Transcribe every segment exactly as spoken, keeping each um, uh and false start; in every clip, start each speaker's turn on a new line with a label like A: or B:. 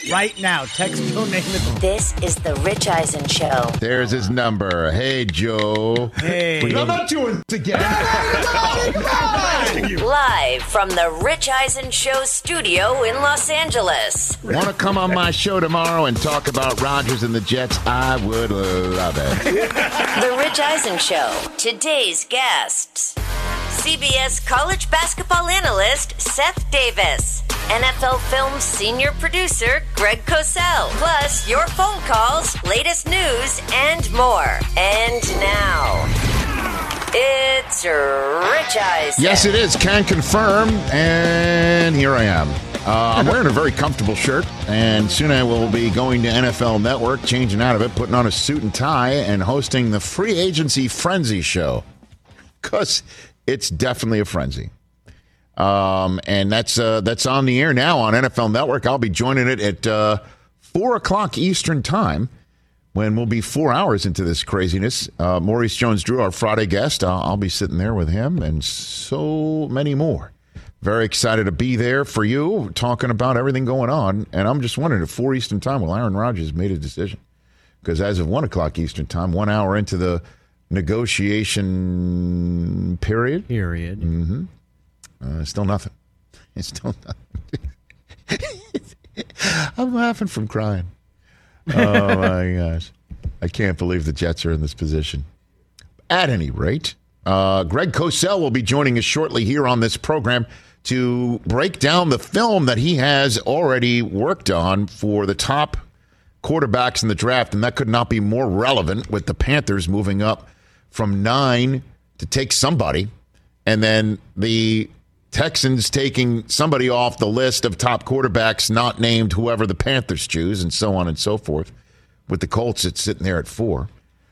A: right now. Text don't name it.
B: This is the Rich Eisen Show.
C: There's his number. Hey, Joe.
A: Hey.
D: I'm not doing this again.
B: Live from the Rich Eisen Show studio in Los Angeles.
C: Want to come on my show tomorrow and talk about Rodgers and the Jets? I would love it.
B: The Rich Eisen Show. Today's guests. C B S college basketball analyst Seth Davis. N F L Films senior producer Greg Cosell. Plus your phone calls, latest news, and more. And now, it's Rich Eisen.
C: Yes, it is. Can confirm. And here I am. Uh, I'm wearing a very comfortable shirt, and soon I will be going to N F L Network, changing out of it, putting on a suit and tie, and hosting the Free Agency Frenzy Show. Because it's definitely a frenzy. Um, and that's uh, that's on the air now on N F L Network. I'll be joining it at uh, four o'clock Eastern time, when we'll be four hours into this craziness. Uh, Maurice Jones-Drew, our Friday guest, uh, I'll be sitting there with him and so many more. Very excited to be there for you, talking about everything going on. And I'm just wondering if four Eastern time, well, Aaron Rodgers made a decision. Because as of one o'clock Eastern time, one hour into the negotiation period.
A: Period.
C: Mm-hmm. Uh, still nothing. It's still nothing. I'm laughing from crying. Oh, my gosh. I can't believe the Jets are in this position. At any rate, uh, Greg Cosell will be joining us shortly here on this program to break down the film that he has already worked on for the top quarterbacks in the draft, and that could not be more relevant with the Panthers moving up from nine to take somebody, and then the Texans taking somebody off the list of top quarterbacks not named whoever the Panthers choose, and so on and so forth. With the Colts, it's sitting there at four.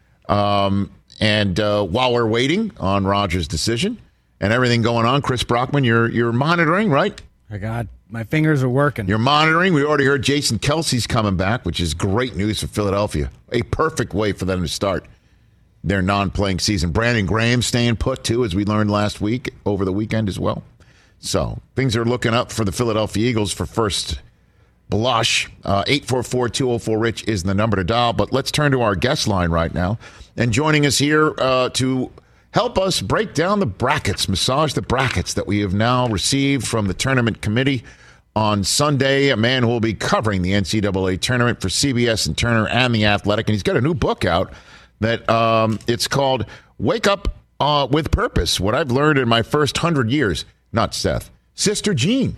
C: Um, and uh, while we're waiting on Rodgers' decision and everything going on, Chris Brockman, you're you're monitoring, right?
A: I got my fingers are working.
C: You're monitoring. We already heard Jason Kelsey's coming back, which is great news for Philadelphia. A perfect way for them to start their non-playing season. Brandon Graham staying put, too, as we learned last week, over the weekend as well. So things are looking up for the Philadelphia Eagles for first blush. Uh, eight four four, two oh four, RICH is the number to dial. But let's turn to our guest line right now. And joining us here uh, to help us break down the brackets, massage the brackets that we have now received from the tournament committee on Sunday, a man who will be covering the N C double A tournament for C B S and Turner and The Athletic. And he's got a new book out that um, it's called Wake Up uh, with Purpose, What I've Learned in My First Hundred Years. Not Seth. Sister Jean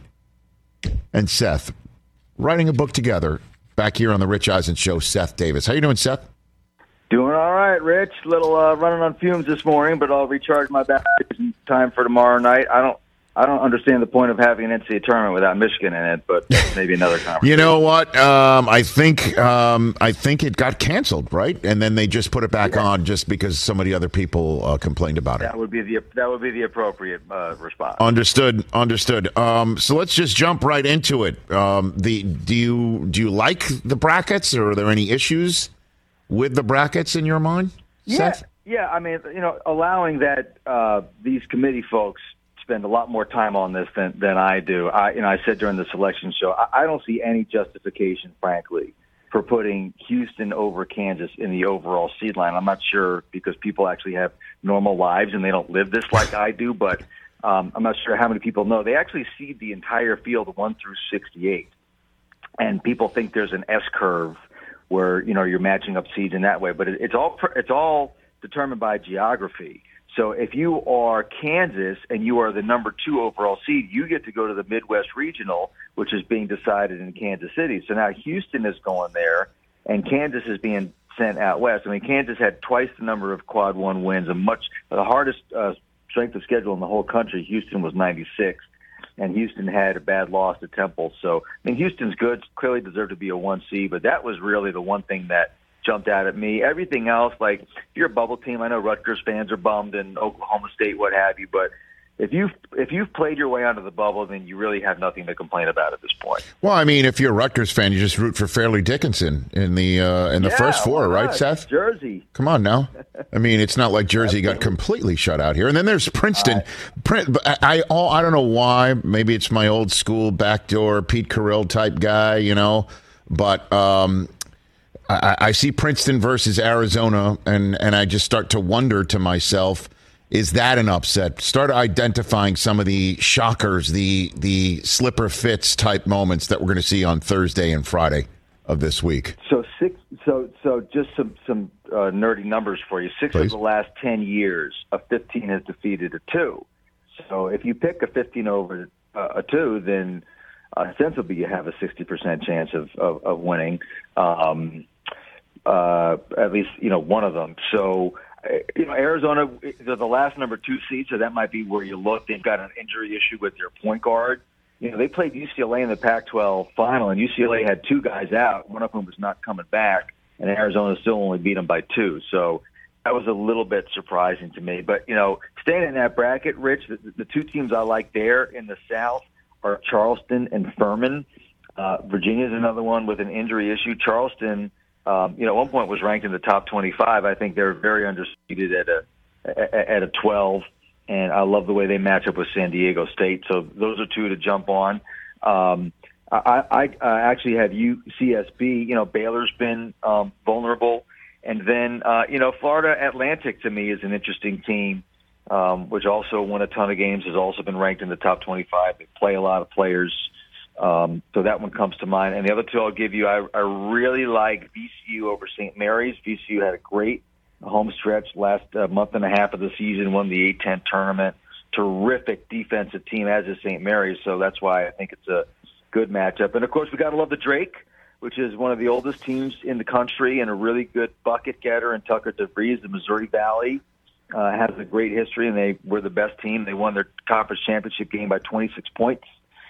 C: and Seth writing a book together back here on the Rich Eisen Show. Seth Davis. How you doing, Seth?
E: Doing all right, Rich. Little uh, running on fumes this morning, but I'll recharge my batteries in time for tomorrow night. I don't I don't understand the point of having an N C double A tournament without Michigan in it, but that's maybe another conversation.
C: You know what? Um, I think um, I think it got canceled, right? And then they just put it back yeah. on just because so many other people uh, complained about
E: that
C: it.
E: Would be the that would be the appropriate uh, response.
C: Understood. Understood. Um, so let's just jump right into it. Um, the do you do you like the brackets, or are there any issues with the brackets in your mind,
E: yeah,
C: Seth?
E: Yeah. I mean, you know, allowing that uh, these committee folks spend a lot more time on this than, than I do. I, you know, I said during the selection show, I, I don't see any justification, frankly, for putting Houston over Kansas in the overall seed line. I'm not sure because people actually have normal lives and they don't live this like I do, but um, I'm not sure how many people know. They actually seed the entire field one through sixty-eight, and people think there's an S curve where, you know, you're matching up seeds in that way, but it, it's all it's all determined by geography. So if you are Kansas and you are the number two overall seed, you get to go to the Midwest Regional, which is being decided in Kansas City. So now Houston is going there, and Kansas is being sent out west. I mean, Kansas had twice the number of quad one wins, and much the hardest uh, strength of schedule in the whole country. Houston was ninety-six, and Houston had a bad loss to Temple. So I mean, Houston's good, clearly deserved to be a one seed, but that was really the one thing that jumped out at me. Everything else, like if you're a bubble team, I know Rutgers fans are bummed and Oklahoma State, what have you, but if you've if you've played your way onto the bubble, then you really have nothing to complain about at this point.
C: Well, I mean, if you're a Rutgers fan, you just root for Fairleigh Dickinson in the uh, in the
E: yeah,
C: first four, right, Seth?
E: Jersey.
C: Come on now. I mean, it's not like Jersey got completely shut out here. And then there's Princeton. I, I, I, I don't know why. Maybe it's my old school backdoor Pete Carroll type guy, you know. But um, I, I see Princeton versus Arizona, and, and I just start to wonder to myself, is that an upset? Start identifying some of the shockers, the the slipper fits type moments that we're going to see on Thursday and Friday of this week.
E: So six. So so just some some uh, nerdy numbers for you. Six
C: Please.
E: of the last ten years, a fifteen has defeated a two. So if you pick a fifteen over uh, a two, then uh, sensibly you have a sixty percent chance of of, of winning. Um, uh, at least you know one of them. So. You know, Arizona, they're the last number two seed, so that might be where you look. They've got an injury issue with their point guard. You know, they played U C L A in the Pac twelve final, and U C L A had two guys out, one of whom was not coming back, and Arizona still only beat them by two. So that was a little bit surprising to me. But, you know, staying in that bracket, Rich, the, the two teams I like there in the South are Charleston and Furman. Uh, Virginia's another one with an injury issue. Charleston, Um, you know, at one point was ranked in the top twenty-five. I think they're very underseeded at a at a twelve, and I love the way they match up with San Diego State. So those are two to jump on. Um, I, I, I actually have U C S B. You know, Baylor's been um, vulnerable, and then uh, you know, Florida Atlantic to me is an interesting team, um, which also won a ton of games. Has also been ranked in the top twenty-five. They play a lot of players. Um, so that one comes to mind. And the other two I'll give you, I, I really like V C U over Saint Mary's. V C U had a great home stretch last uh, month and a half of the season, won the A ten tournament. Terrific defensive team, as is Saint Mary's. So that's why I think it's a good matchup. And, of course, we got to love the Drake, which is one of the oldest teams in the country and a really good bucket getter. And Tucker DeVries, the Missouri Valley, uh, has a great history, and they were the best team. They won their conference championship game by twenty-six points.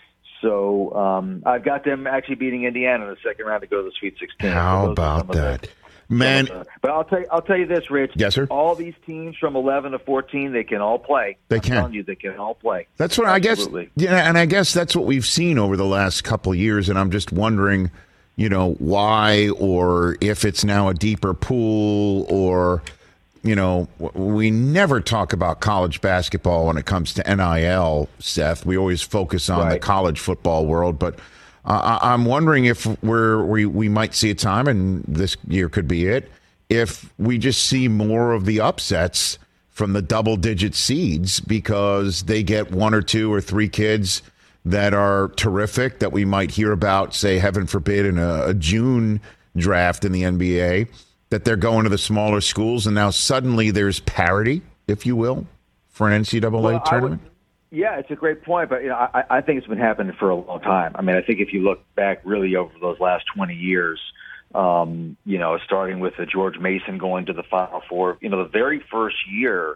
E: So um, I've got them actually beating Indiana in the second round to go to the Sweet sixteen.
C: How
E: so
C: about that,
E: the,
C: man?
E: The, but I'll tell you, I'll tell you this, Rich.
C: Yes, sir.
E: All these teams from eleven to fourteen, they can all play.
C: They
E: I'm
C: can.
E: telling you, they can all play.
C: That's what
E: Absolutely.
C: I guess. Yeah, and I guess that's what we've seen over the last couple of years. And I'm just wondering, you know, why, or if it's now a deeper pool, or. You know, we never talk about college basketball when it comes to N I L, Seth. We always focus on
E: right.
C: the college football world. But uh, I'm wondering if we're, we we might see a time, and this year could be it, if we just see more of the upsets from the double-digit seeds because they get one or two or three kids that are terrific that we might hear about, say, heaven forbid, in a, a June draft in the N B A. That they're going to the smaller schools, and now suddenly there's parity, if you will, for an N C double A
E: well,
C: tournament?
E: Would, yeah, it's a great point, but you know, I, I think it's been happening for a long time. I mean, I think if you look back really over those last twenty years, um, you know, starting with the George Mason going to the Final Four, you know, the very first year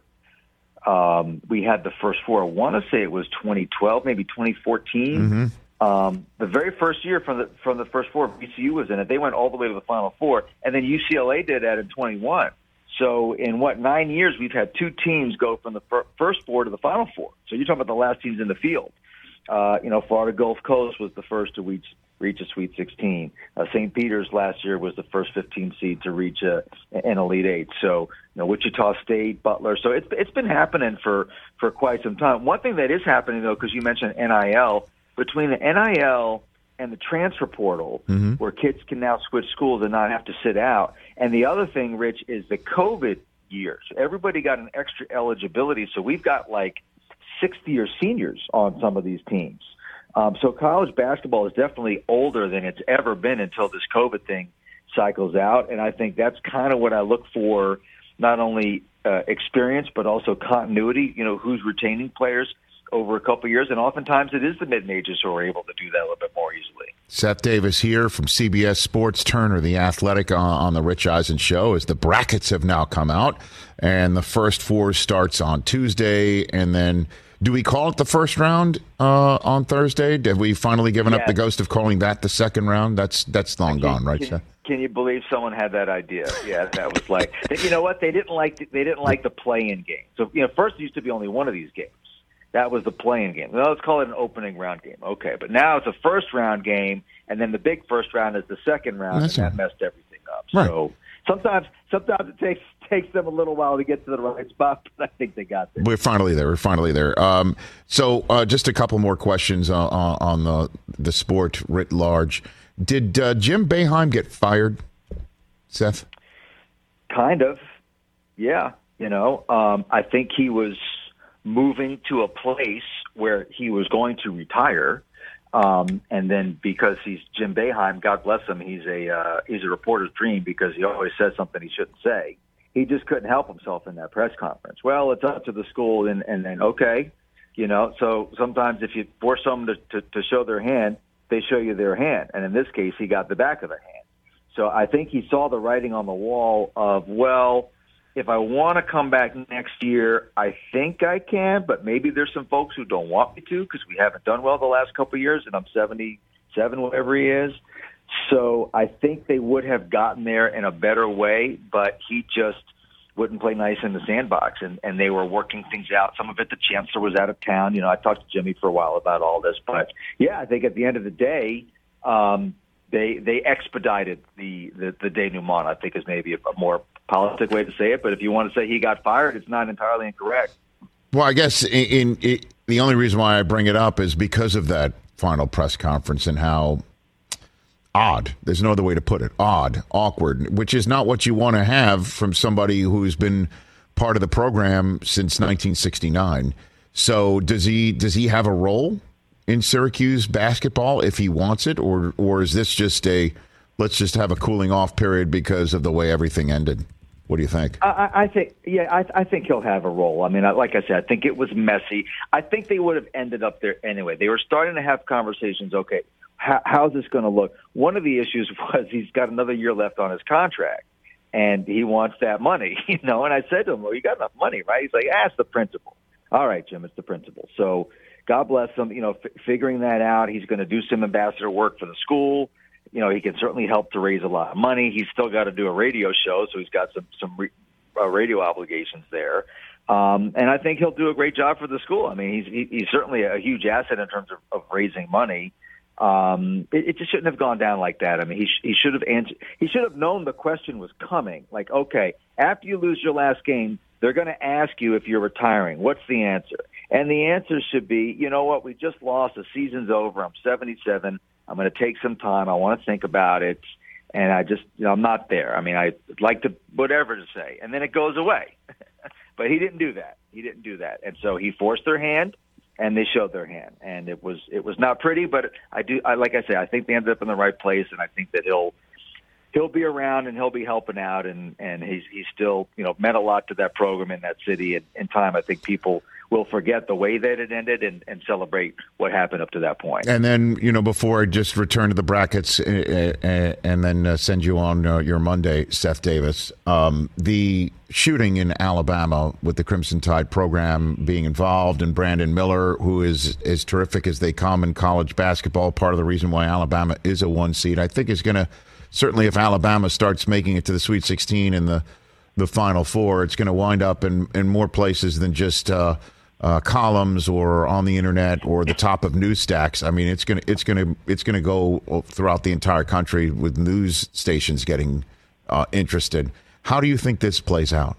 E: um, we had the first four. I want to say it was twenty twelve, maybe twenty fourteen. Mm-hmm. Um, the very first year from the from the first four, V C U was in it. They went all the way to the Final Four, and then U C L A did that in twenty-one. So in, what, nine years, we've had two teams go from the fir- first four to the Final Four. So you're talking about the last teams in the field. Uh, you know, Florida Gulf Coast was the first to reach reach a Sweet sixteen. Uh, Saint Peter's last year was the first fifteen seed to reach a, an Elite Eight. So, you know, Wichita State, Butler. So it's it's been happening for, for quite some time. One thing that is happening, though, because you mentioned N I L, between the N I L and the transfer portal, mm-hmm. where kids can now switch schools and not have to sit out. And the other thing, Rich, is the COVID years. Everybody got an extra eligibility, so we've got like sixty-year seniors on some of these teams. Um, so college basketball is definitely older than it's ever been until this COVID thing cycles out. And I think that's kind of what I look for, not only uh, experience, but also continuity, you know, who's retaining players over a couple of years, and oftentimes it is the mid-majors who are able to do that a little bit more easily.
C: Seth Davis here from C B S Sports, Turner, the Athletic, on, on the Rich Eisen Show, as the brackets have now come out, and the first four starts on Tuesday, and then do we call it the first round uh, on Thursday? Have we finally given
E: yeah.
C: up the ghost of calling that the second round? That's that's long
E: can,
C: gone, right,
E: can,
C: Seth?
E: Can you believe someone had that idea? Yeah, that was like, you know what? They didn't like the, they didn't like the play-in game. So you know, first it used to be only one of these games. That was the play-in game. Well, let's call it an opening round game. Okay, but now it's a first-round game, and then the big first round is the second round, That's and that right. messed everything up. Right. So sometimes sometimes it takes takes them a little while to get to the right spot, but I think they got there.
C: We're finally there. We're finally there. Um, so uh, just a couple more questions on, on the, the sport writ large. Did uh, Jim Boeheim get fired, Seth?
E: Kind of, yeah. You know, um, I think he was moving to a place where he was going to retire, um, and then because he's Jim Boeheim, God bless him, he's a uh, he's a reporter's dream because he always says something he shouldn't say. He just couldn't help himself in that press conference. Well, it's up to the school, and and then okay, you know. So sometimes if you force someone to, to, to show their hand, they show you their hand, and in this case, he got the back of the hand. So I think he saw the writing on the wall of, well, if I want to come back next year, I think I can, but maybe there's some folks who don't want me to because we haven't done well the last couple of years, and I'm seventy-seven, whatever he is. So I think they would have gotten there in a better way, but he just wouldn't play nice in the sandbox, and, and they were working things out. Some of it, the chancellor was out of town. You know, I talked to Jimmy for a while about all this, but yeah, I think at the end of the day, um, they they expedited the, the, the denouement, I think is maybe a, a more politic way to say it, but if you want to say he got fired, it's not entirely incorrect.
C: Well, I guess in, in, in the only reason why I bring it up is because of that final press conference and how odd, there's no other way to put it, odd, awkward, which is not what you want to have from somebody who's been part of the program since nineteen sixty-nine. So does he does he have a role in Syracuse basketball if he wants it, or or is this just a let's just have a cooling off period because of the way everything ended? What do you think?
E: I, I think, yeah, I, I think he'll have a role. I mean, like I said, I think it was messy. I think they would have ended up there anyway. They were starting to have conversations. Okay, how, how's this going to look? One of the issues was he's got another year left on his contract, and he wants that money, you know. And I said to him, "Well, you got enough money, right?" He's like, "Ask the principal." All right, Jim, it's the principal. So God bless him. You know, f- figuring that out. He's going to do some ambassador work for the school. You know, he can certainly help to raise a lot of money. He's still got to do a radio show, so he's got some some re- uh, radio obligations there. Um, and I think he'll do a great job for the school. I mean, he's he, he's certainly a huge asset in terms of, of raising money. Um, it, it just shouldn't have gone down like that. I mean, he sh- he should have answered. He should have known the question was coming. Like, okay, after you lose your last game, they're going to ask you if you're retiring. What's the answer? And the answer should be, you know what, we just lost. The season's over. I'm seventy-seven. I'm going to take some time. I want to think about it. And I just, you know, I'm not there. I mean, I'd like to, whatever to say. And then it goes away. But he didn't do that. He didn't do that. And so he forced their hand, and they showed their hand. And it was it was not pretty, but I do, I, like I say, I think they ended up in the right place, and I think that he'll he'll be around and he'll be helping out. And, and he's, he's still, you know, meant a lot to that program in that city. And in time, I think people will forget the way that it ended and, and celebrate what happened up to that point.
C: And then, you know, before I just return to the brackets uh, uh, and then uh, send you on uh, your Monday, Seth Davis, um, the shooting in Alabama with the Crimson Tide program being involved, and Brandon Miller, who is as terrific as they come in college basketball, part of the reason why Alabama is a one seed, I think is going to, certainly if Alabama starts making it to the Sweet sixteen and the, the Final Four, it's going to wind up in, in more places than just uh, – Uh, columns or on the internet or the top of news stacks. I mean, it's gonna it's gonna it's gonna go throughout the entire country with news stations getting uh, interested. How do you think this plays out,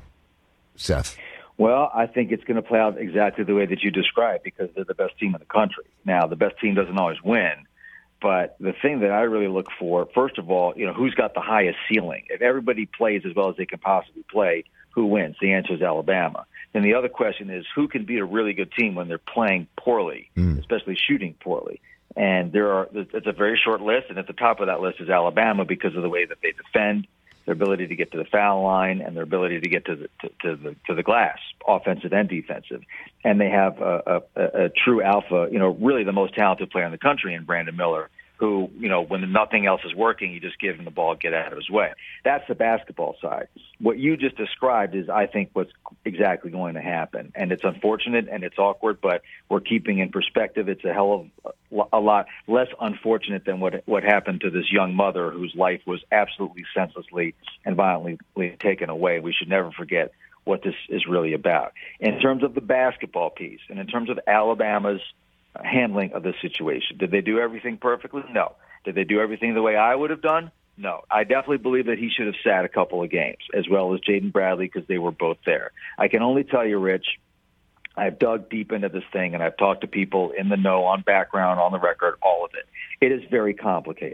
C: Seth?
E: Well, I think it's going to play out exactly the way that you described, because they're the best team in the country. Now, the best team doesn't always win, but the thing that I really look for, first of all, you know, who's got the highest ceiling? If everybody plays as well as they can possibly play, who wins? The answer is Alabama. And the other question is, who can beat a really good team when they're playing poorly, mm. especially shooting poorly? And there are, it's a very short list, and at the top of that list is Alabama because of the way that they defend, their ability to get to the foul line, and their ability to get to the to, to the to the glass, offensive and defensive. And they have a, a, a true alpha, you know, really the most talented player in the country in Brandon Miller, who, you know, when nothing else is working, you just give him the ball, get out of his way. That's the basketball side. What you just described is, I think, what's exactly going to happen. And it's unfortunate and it's awkward, but we're keeping in perspective. It's a hell of a lot less unfortunate than what what happened to this young mother whose life was absolutely senselessly and violently taken away. We should never forget what this is really about. In terms of the basketball piece, and in terms of Alabama's handling of the situation. Did they do everything perfectly? No. Did they do everything the way I would have done? No. I definitely believe that he should have sat a couple of games, as well as Jaden Bradley, because they were both there. I can only tell you, Rich, I've dug deep into this thing, and I've talked to people in the know, on background, on the record, all of it. It is very complicated.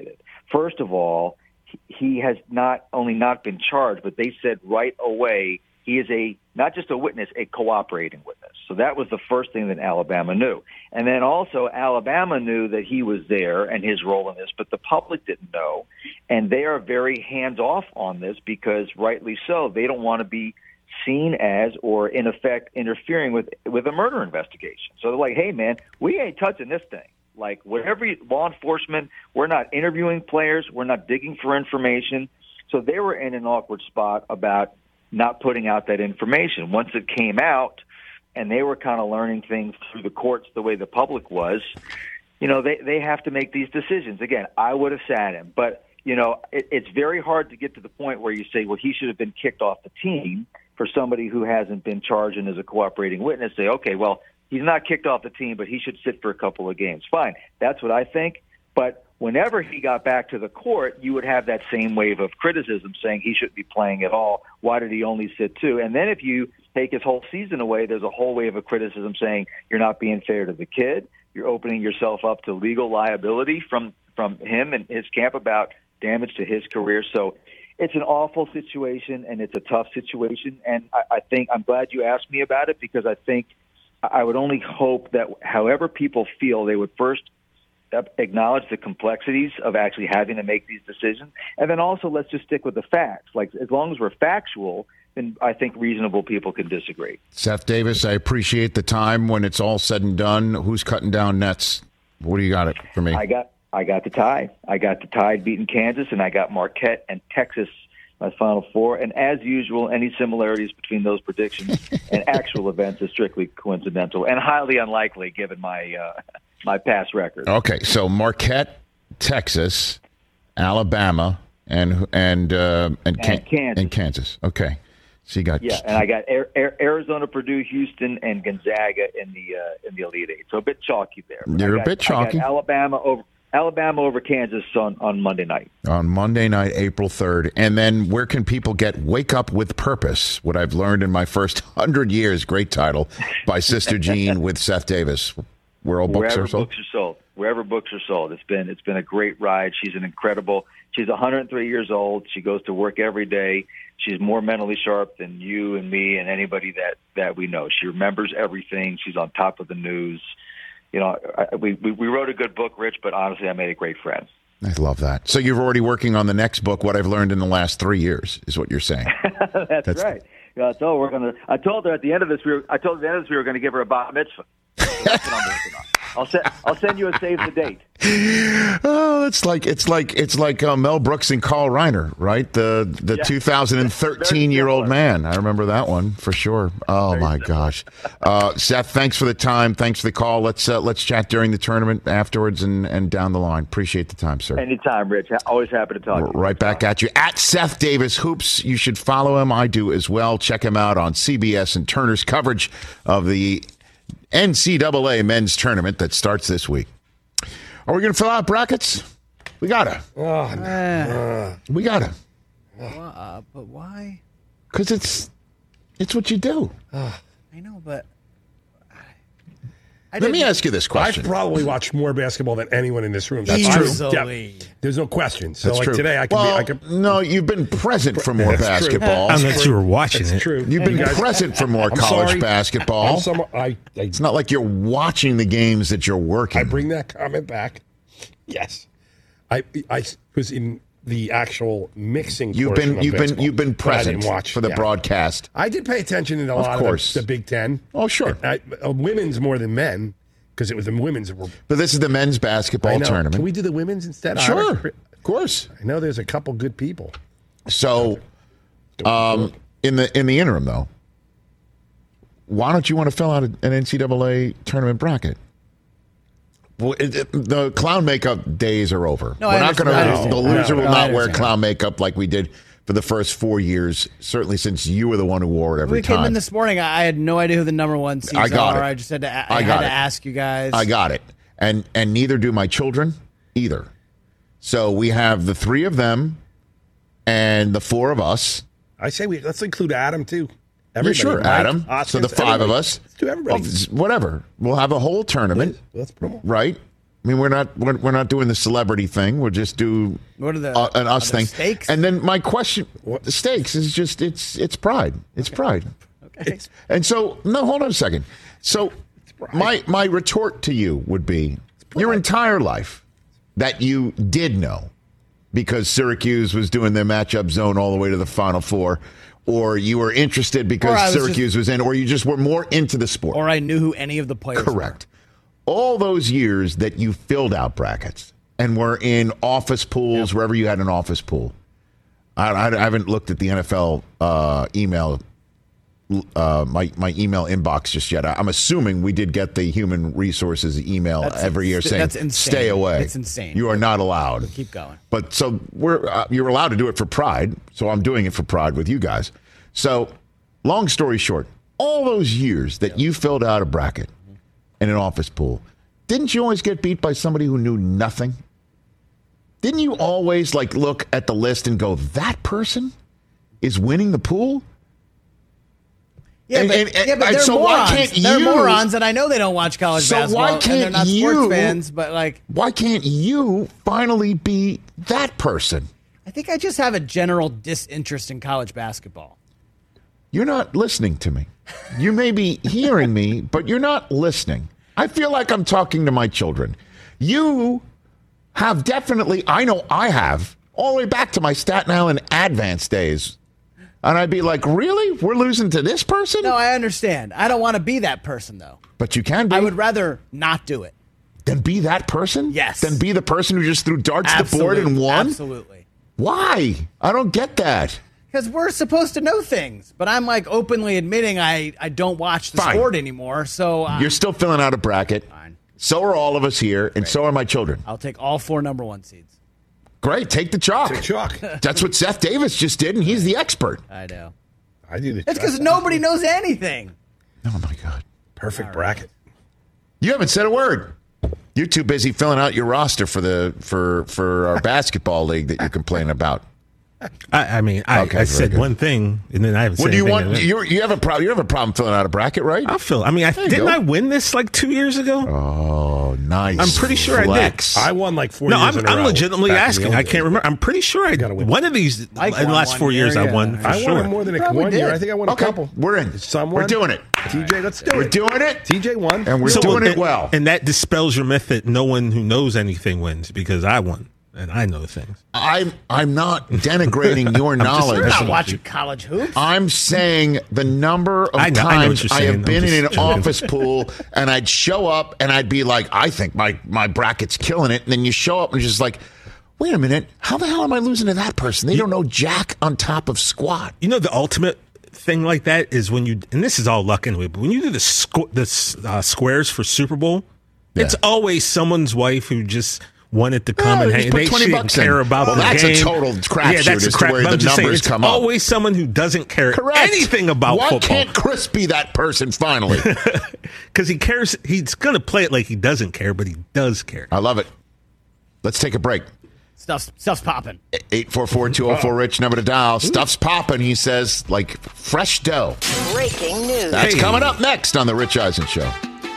E: first of all, he has not only not been charged, but they said right away he is a not just a witness, a cooperating witness. So that was the first thing that Alabama knew. And then also Alabama knew that he was there and his role in this, but the public didn't know. And they are very hands-off on this because, rightly so, they don't want to be seen as or, in effect, interfering with with a murder investigation. So they're like, hey, man, we ain't touching this thing. Like, whatever law enforcement, we're not interviewing players, we're not digging for information. So they were in an awkward spot about not putting out that information. Once it came out and they were kind of learning things through the courts the way the public was, you know, they, they have to make these decisions. Again, I would have sat him. But, you know, it, it's very hard to get to the point where you say, well, he should have been kicked off the team for somebody who hasn't been charged and is a cooperating witness. Say, okay, well, he's not kicked off the team, but he should sit for a couple of games. Fine. That's what I think. But whenever he got back to the court, you would have that same wave of criticism saying he shouldn't be playing at all. Why did he only sit two? And then if you take his whole season away, there's a whole wave of criticism saying you're not being fair to the kid. You're opening yourself up to legal liability from, from him and his camp about damage to his career. So it's an awful situation, and it's a tough situation. And I, I think I'm glad you asked me about it because I think I would only hope that however people feel, they would first acknowledge the complexities of actually having to make these decisions. And then also let's just stick with the facts. Like, as long as we're factual, then I think reasonable people can disagree.
C: Seth Davis, I appreciate the time. When it's all said and done, who's cutting down nets? What do you got it for me?
E: I got I got the Tide. I got the Tide beating Kansas, and I got Marquette and Texas, my Final Four. And as usual, any similarities between those predictions and actual events is strictly coincidental and highly unlikely given my uh, my past record.
C: Okay, so Marquette, Texas, Alabama, and and uh, and,
E: and
C: Can-
E: Kansas.
C: and Kansas. Okay, so you got
E: yeah, and I got Air, Air, Arizona, Purdue, Houston, and Gonzaga in the uh, in the Elite Eight. So a bit chalky there. But
C: You're
E: got,
C: a bit chalky.
E: I got Alabama over Alabama over Kansas on, on Monday night.
C: On Monday night, April third. And then where can people get Wake Up with Purpose? What I've learned in my first hundred years. Great title by Sister Jean with Seth Davis. Where all books
E: Wherever
C: are sold?
E: books are sold. Wherever books are sold. It's been it's been a great ride. She's an incredible. She's one hundred three years old. She goes to work every day. She's more mentally sharp than you and me and anybody that, that we know. She remembers everything. She's on top of the news. You know, I, we, we we wrote a good book, Rich, but honestly, I made a great friend.
C: I love that. So you're already working on the next book. What I've learned in the last three years is what you're saying.
E: That's, That's right. Yeah, so we're gonna. I told her at the end of this. We were, I told her at the end of this we were going to give her a bat mitzvah. That's what I'm working on. I'll send. I'll send you a save the date.
C: Oh, it's like it's like it's like uh, Mel Brooks and Carl Reiner, right? The the
E: yeah.
C: two thousand thirteen year old man. I remember that one for sure. Oh Very my similar. gosh, uh, Seth, thanks for the time. Thanks for the call. Let's uh, let's chat during the tournament afterwards and, and down the line. Appreciate the time, sir.
E: Anytime, Rich. Always happy to talk.
C: We're
E: to you.
C: Right back at you at Seth Davis Hoops. You should follow him. I do as well. Check him out on C B S and Turner's coverage of the N C double A men's tournament that starts this week. Are we going to fill out brackets? We gotta.
D: Oh, no.
A: Uh,
C: We gotta.
A: uh, but why?
C: Because it's it's what you do.
A: I know, but I
C: Let me
A: didn't-
C: ask you this question.
D: I've probably watched more basketball than anyone in this room.
C: That's
D: I'm-
C: true.
A: Easily.
D: Yeah, there's no question. So
C: That's
D: like
C: true.
D: today, I can
C: well,
D: be. I can,
C: no, you've been present for more
D: That's true.
C: basketball.
F: Unless you were watching
D: That's
F: it.
D: true.
C: You've been
D: You guys-
C: present for more
D: I'm
C: college
D: sorry.
C: basketball.
D: I'm some, I, I,
C: It's not like you're watching the games that you're working.
D: I bring that comment back. Yes, I I was in the actual mixing.
C: You've
D: portion
C: been
D: of
C: you've been
D: baseball,
C: you've been
D: but I
C: present
D: didn't watch
C: for the
D: yeah.
C: broadcast.
D: I did pay attention to a
C: Of
D: lot
C: course.
D: of the, the Big Ten.
C: Oh, sure.
D: I, uh, women's more than men because it was the women's that were.
C: But this is the men's
D: I
C: basketball
D: know.
C: tournament.
D: Can we do the women's instead?
C: Sure,
D: I,
C: of course.
D: I know there's a couple good people.
C: So, um, in the in the interim, though, why don't you want to fill out an N C double A tournament bracket? Well, it, it, the clown makeup days are over.
A: No,
C: We're
A: I
C: not going
A: understand.
C: to.
A: I
C: The
A: understand.
C: loser will
A: No, I
C: not wear
A: understand.
C: clown makeup like we did for the first four years. Certainly, since you were the one who wore it every
A: We came
C: time.
A: in this morning. I had no idea who the number one seeds
C: I got
A: are.
C: it.
A: I just had to. I,
C: I
A: I
C: got
A: had
C: it.
A: to ask you guys.
C: I got it, and and neither do my children either. So we have the three of them, and the four of us.
D: I say we let's include Adam too.
C: Yeah,
D: Everybody,
C: sure,
D: Mike,
C: Adam. so
D: Hoskins,
C: the five of
D: everybody.
C: us.
D: Let's do everybody.
C: Well, whatever. We'll have a whole tournament,
D: Let's promote.
C: right? I mean, we're not we're, we're not doing the celebrity thing. We'll just do
A: What are the-
C: uh, an us
A: are there
C: thing.
A: stakes?
C: And then my question, the stakes is just it's it's pride. It's pride.
A: Okay.
C: It's, and so no, hold on a second. So my my retort to you would be your entire life that you did know because Syracuse was doing their matchup zone all the way to the Final Four, or you were interested
A: Or I
C: because
A: was
C: Syracuse
A: just-
C: was in, or you just were more into the sport.
A: Or I knew who any of the players were.
C: Correct. All those years that you filled out brackets and were in office pools, wherever you had an office pool. I, I, I haven't looked at the N F L uh, email, uh, my my email inbox just yet. I, I'm assuming we did get the human resources email
A: That's
C: every year
A: ins-
C: saying,
A: that's insane.
C: "Stay away."
A: It's insane.
C: You are not allowed.
A: Keep going.
C: But so we're uh, you're allowed to do it for pride. So I'm doing it for pride with you guys. So long story short, all those years that you filled out a bracket in an office pool, didn't you always get beat by somebody who knew nothing? Didn't you always like look at the list and go, that person is winning the pool?
A: Yeah,
C: And-
A: but,
C: and-
A: yeah, but
C: and
A: they're
C: so why
A: morons.
C: can't
A: they're
C: you-
A: morons, and I know they don't watch college
C: So
A: basketball,
C: why
A: and they're
C: can't
A: not sports
C: you-
A: fans, but like,
C: Why can't you finally be that person?
A: I think I just have a general disinterest in college basketball.
C: You're not listening to me. You may be hearing me, but you're not listening. I feel like I'm talking to my children. You have definitely, I know I have, all the way back to my Staten Island Advance days. And I'd be like, really? We're losing to this person?
A: No, I understand. I don't want to be that person, though.
C: But you can be.
A: I would rather not do it.
C: Then be that person?
A: Yes.
C: Then be the person who just threw darts to the board and
A: Absolutely.
C: won?
A: Absolutely.
C: Why? I don't get that.
A: Because we're supposed to know things, but I'm like openly admitting I, I don't watch the
C: Fine.
A: sport anymore. So uh,
C: You're still filling out a bracket.
A: Fine.
C: So are all of us here, and so are my children.
A: I'll take all four number one seeds.
C: Great. Take the chalk.
D: Take chalk.
C: That's what Seth Davis just did, and he's the expert.
A: I know.
D: I do the
A: It's because nobody knows anything.
C: Oh, my God.
D: perfect bracket.
C: You haven't said a word. You're too busy filling out your roster for the for for our basketball league that you're complaining about.
F: I, I mean, I,
C: Okay,
F: I
C: very
F: said
C: good.
F: one thing, and then I haven't
C: What
F: said
C: do you
F: anything.
C: want? You you have a problem. You have a problem filling out a bracket, right?
F: I'll feel. I mean, I,
C: There you
F: didn't
C: go.
F: I win this like two years ago?
C: Oh, nice.
F: I'm pretty sure I did.
C: Flex.
D: I won like four
F: no,
D: years
F: I'm,
D: in a
F: I'm
D: row
F: legitimately
D: back in the
F: asking.
D: old
F: I
D: days.
F: can't remember. I'm pretty sure I
D: Gotta win.
F: one of these
A: Mike
F: in the
A: won
F: last
A: one
F: four
A: year,
F: years. I
A: yeah.
F: won. For
D: I won
F: sure.
D: more than a,
A: Probably
D: one year.
A: did.
D: I think I won
C: Okay,
D: a couple.
C: we're in.
D: Some
C: We're
D: won.
C: doing it.
D: T J, let's do
C: We're
D: it.
C: doing it.
D: T J won.
C: And we're
F: So-
C: doing it
F: and-
C: well.
F: and that dispels your myth that no one who knows anything wins because I won and I know things.
C: I'm I'm not denigrating your
F: just-
C: knowledge.
A: You're not
F: Listen,
A: watching college hoops.
C: I'm saying the number of
F: I know- I know what
C: times
F: you're
C: I,
F: saying.
C: have
F: I'm
C: been in
F: just
C: an
F: joking.
C: office pool and I'd show up and I'd be like, I think my, my bracket's killing it. And then you show up and you're just like, wait a minute, how the hell am I losing to that person? They don't know jack on top of squat.
F: You know, the ultimate thing like that is when you, and this is all luck anyway, but when you do the squ- the uh, squares for Super Bowl, it's
C: Yeah.
F: always someone's wife who just wanted to come
C: Yeah,
F: and
C: just
F: hang.
C: put
F: They
C: twenty
F: she
C: bucks
F: didn't care
C: in.
F: about
C: Well,
F: the
C: that's a
F: game.
C: total crapshoot
F: Yeah, that's
C: as
F: a
C: to
F: crap.
C: where
F: but
C: the
F: I'm just saying,
C: numbers
F: it's
C: come up.
F: always someone who doesn't care
C: Correct.
F: anything about
C: Why
F: football.
C: can't Chris be that person finally?
F: Because he cares. He's going to play it like he doesn't care, but he does care.
C: I love it. Let's take a break.
A: Stuff's, stuff's popping.
C: eight four four, two oh four, RICH, number to dial. Stuff's popping, he says, like fresh dough.
B: Breaking news.
C: That's
F: Hey.
C: coming up next on The Rich Eisen Show.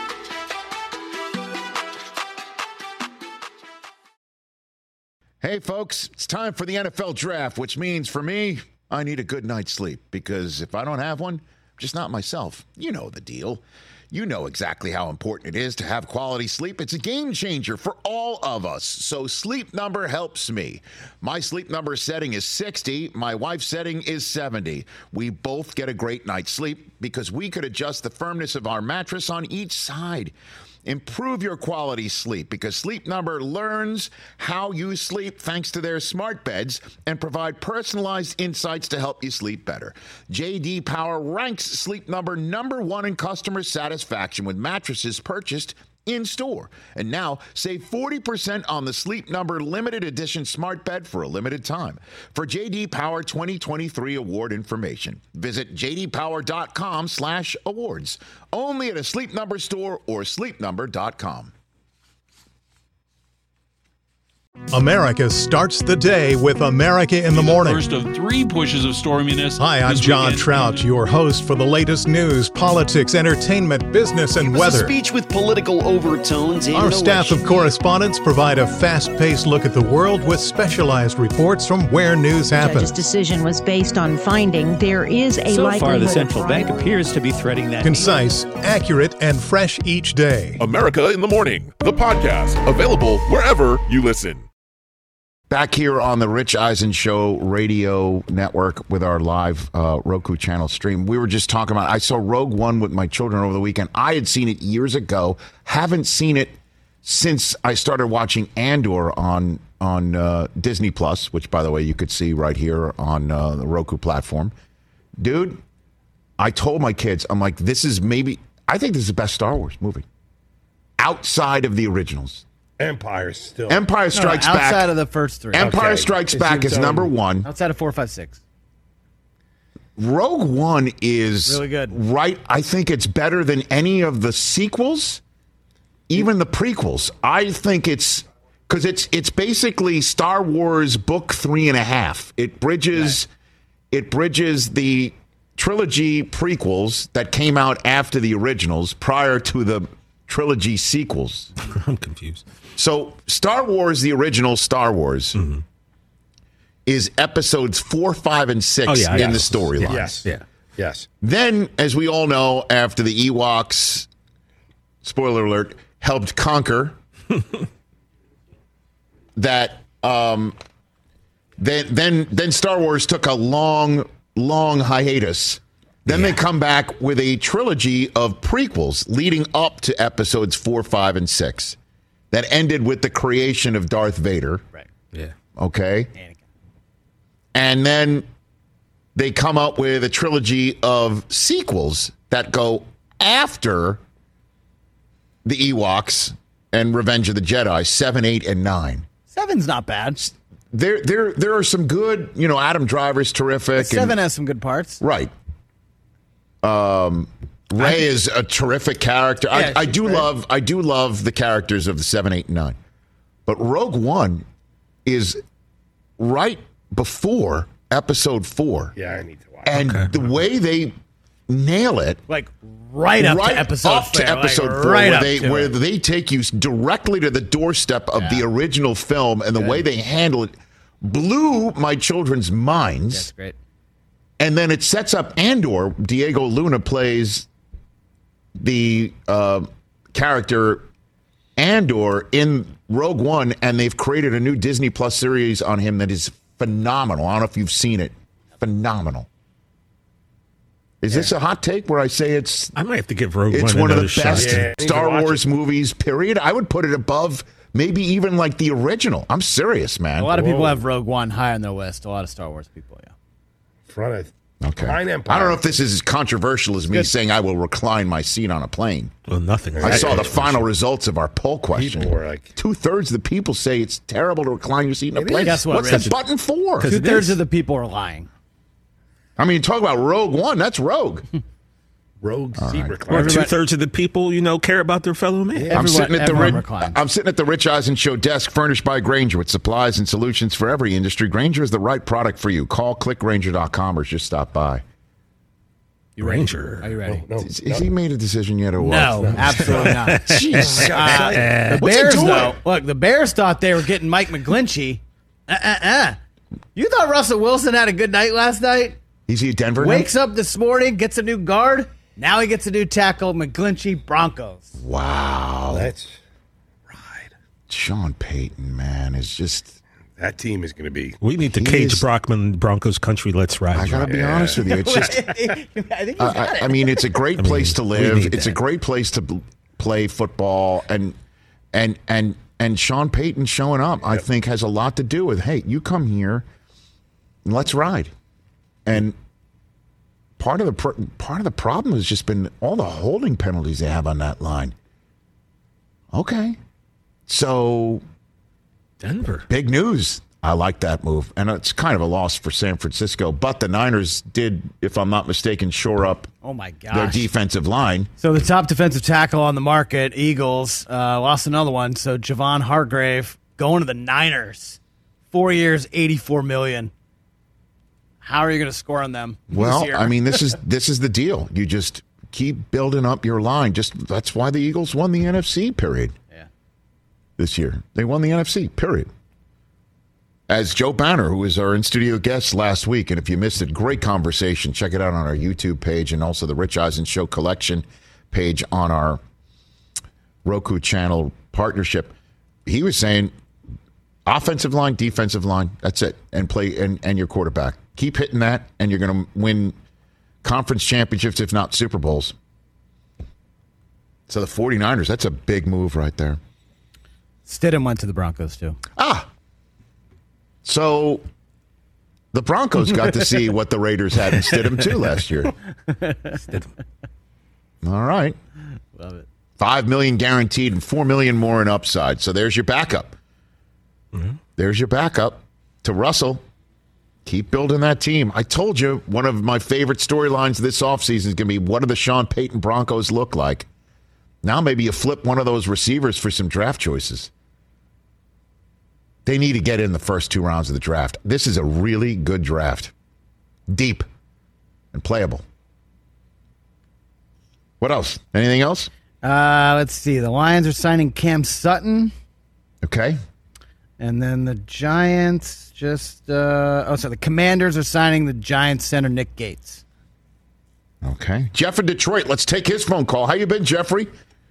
C: Hey, folks, it's time for the N F L draft, which means for me, I need a good night's sleep because if I don't have one, I'm just not myself. You know the deal. You know exactly how important it is to have quality sleep. It's a game changer for all of us. So Sleep Number helps me. My Sleep Number setting is sixty. My wife's setting is seventy. We both get a great night's sleep because we could adjust the firmness of our mattress on each side. Improve your quality sleep because Sleep Number learns how you sleep thanks to their smart beds and provide personalized insights to help you sleep better. J D Power ranks Sleep Number number one in customer satisfaction with mattresses purchased in store. And now save forty percent on the Sleep Number limited edition smart bed for a limited time. For J D Power twenty twenty-three award information, visit j d power dot com slash awards. Only at a Sleep Number store or sleep number dot com.
G: America starts the day with America in the Morning.
H: First of three pushes of storminess.
G: Hi, I'm John
H: weekend.
G: Trout, your host for the latest news, politics, entertainment, business, and
I: it was
G: weather.
I: A speech with political overtones.
G: Our staff of correspondents provide a fast-paced look at the world with specialized reports from where news happens.
J: The judge's decision was based on finding there is a
K: so
J: likelihood.
K: So far, the central bank appears to be threading that.
G: Concise, accurate, and fresh each day.
L: America in the Morning, the podcast, available wherever you listen.
C: Back here on the Rich Eisen Show radio network with our live uh, Roku channel stream. We were just talking about, I saw Rogue One with my children over the weekend. I had seen it years ago. Haven't seen it since I started watching Andor on on uh, Disney Plus, which, by the way, you could see right here on uh, the Roku platform. Dude, I told my kids, I'm like, this is maybe, I think this is the best Star Wars movie. Outside of the originals.
D: Empire still.
C: Empire Strikes
A: no, no, outside
C: Back.
A: Outside of the first three.
C: Empire
D: okay.
C: Strikes
D: it's
C: Back is
D: own.
C: number one.
A: Outside of four, five, six.
C: Rogue One is
A: really good.
C: Right. I think it's better than any of the sequels, even the prequels. I think it's because it's it's basically Star Wars book three and a half. It bridges right. it bridges the trilogy prequels that came out after the originals, prior to the trilogy sequels.
F: I'm confused.
C: So Star Wars, the original Star Wars, mm-hmm. is episodes four, five, and six
F: oh, yeah,
C: in
F: yes.
C: the storyline.
D: Yes.
F: Yeah.
D: Yes.
C: Then, as we all know, after the Ewoks, spoiler alert, helped conquer, that um, then then then Star Wars took a long, long hiatus. Then yeah. they come back with a trilogy of prequels leading up to episodes four, five, and six. That ended with the creation of Darth Vader.
A: Right.
F: Yeah.
C: Okay. Anakin. And then they come up with a trilogy of sequels that go after the Ewoks and Revenge of the Jedi, seven, eight, and nine.
A: Seven's not bad.
C: There, there, there are some good. You know, Adam Driver's terrific.
A: Seven
C: and,
A: has some good parts.
C: Right. Um. Rey is a terrific character. Yeah, I, I do great. love I do love the characters of the seven, eight, and nine. But Rogue One is right before episode four.
D: Yeah, I need to watch.
C: And
F: okay.
C: the way they nail it,
A: like right up
C: right
A: to episode
C: up to
A: four,
C: episode
A: like
C: four,
A: right
C: where
A: up
C: they
A: to
C: where
A: it.
C: they take you directly to the doorstep of
A: yeah.
C: the original film, and the Good. way they handle it blew my children's minds.
A: That's great.
C: And then it sets up Andor. Diego Luna plays the uh, character Andor in Rogue One, and they've created a new Disney Plus series on him that is phenomenal. I don't know if you've seen it. Phenomenal. Is yeah. this a hot take where I say it's...
F: I might have to give Rogue
C: it's
F: One
C: one of the
F: shot.
C: best
D: yeah,
C: Star Wars it. movies, period? I would put it above maybe even like the original. I'm serious, man.
A: A lot of
D: Whoa.
A: people have Rogue One high on their list. A lot of Star Wars people, yeah.
D: Front of...
C: Okay.
D: I don't
C: know if this is as controversial as me Good. saying I will recline my seat on a plane.
F: Well, nothing.
C: I saw the final results of our poll question.
D: Like,
C: Two-thirds of the people say it's terrible to recline your seat in a plane.
A: Guess what,
C: What's
A: Rich?
C: the button for?
A: Two-thirds of the people are lying.
C: I mean, talk about Rogue One. That's Rogue.
D: Rogue
C: All
D: seat
C: right.
D: recliner.
F: Or two-thirds of the people, you know, care about their fellow man.
A: Yeah,
C: I'm, sitting at the Rich,
A: reclines.
C: I'm sitting at the Rich Eisen Show desk, furnished by Grainger with supplies and solutions for every industry. Grainger is the right product for you. Call click grainger dot com or just stop by.
A: You
F: Ranger.
A: Are you ready?
D: No, no,
C: Has
D: no.
C: he made a decision yet or what?
A: No, absolutely not.
C: Jeez.
A: Uh, the
C: What's he
A: Bears,
C: doing?
A: though, look, the Bears thought they were getting Mike McGlinchey. Uh-uh-uh. You thought Russell Wilson had a good night last night?
C: Is he at Denver
A: Wakes
C: now?
A: up this morning, gets a new guard. Now he gets a new tackle, McGlinchey, Broncos.
C: Wow.
D: That's right.
C: Sean Payton, man, is just...
D: That team is going to be...
F: We need to
C: He
F: cage
C: is-
F: Brockman Broncos country. Let's ride.
C: I got to be
D: Yeah.
C: honest with you. It's just...
A: I think he's
C: I,
A: got
C: I,
A: it.
C: I mean, it's a great
F: I mean,
C: place to
F: we
C: live.
F: need
C: It's a
F: that.
C: great place to b- play football, and and and and Sean Payton showing up, I think, has a lot to do with. Hey, you come here, and let's ride. And part of the pr- part of the problem has just been all the holding penalties they have on that line. Okay, so
F: Denver.
C: big news. I like that move. And it's kind of a loss for San Francisco. But the Niners did, if I'm not mistaken, shore up
A: Oh, my gosh.
C: their defensive line.
A: So the top defensive tackle on the market, Eagles, uh, lost another one. So Javon Hargrave going to the Niners. Four years, eighty-four million dollars. How are you going to score on them?
C: Well,
A: this year?
C: I mean, this is this is the deal. You just keep building up your line. Just that's why the Eagles won the N F C. Period.
A: Yeah.
C: This year they won the N F C. Period. As Joe Banner, who was our in-studio guest last week, and if you missed it, great conversation. Check it out on our YouTube page and also the Rich Eisen Show collection page on our Roku channel partnership. He was saying, offensive line, defensive line, that's it, and play and, and your quarterback. Keep hitting that, and you're going to win conference championships, if not Super Bowls. So the 49ers, that's a big move right there.
A: Stidham went to the Broncos, too.
C: Ah. So the Broncos got to see what the Raiders had in Stidham, too, last year.
A: Stidham.
C: All right.
A: Love it.
C: Five million dollars guaranteed and four million dollars more in upside. So there's your backup. Mm-hmm. There's your backup to Russell. Keep building that team. I told you one of my favorite storylines this offseason is going to be what do the Sean Payton Broncos look like? Now maybe you flip one of those receivers for some draft choices. They need to get in the first two rounds of the draft. This is a really good draft. Deep and playable. What else? Anything else?
A: Uh, let's see. The Lions are signing Cam Sutton.
C: Okay.
A: And then the Giants just, uh, oh, sorry, the Commanders are signing the Giants center Nick Gates.
C: Okay. Jeff in Detroit, let's take his phone call. How you been, Jeffrey?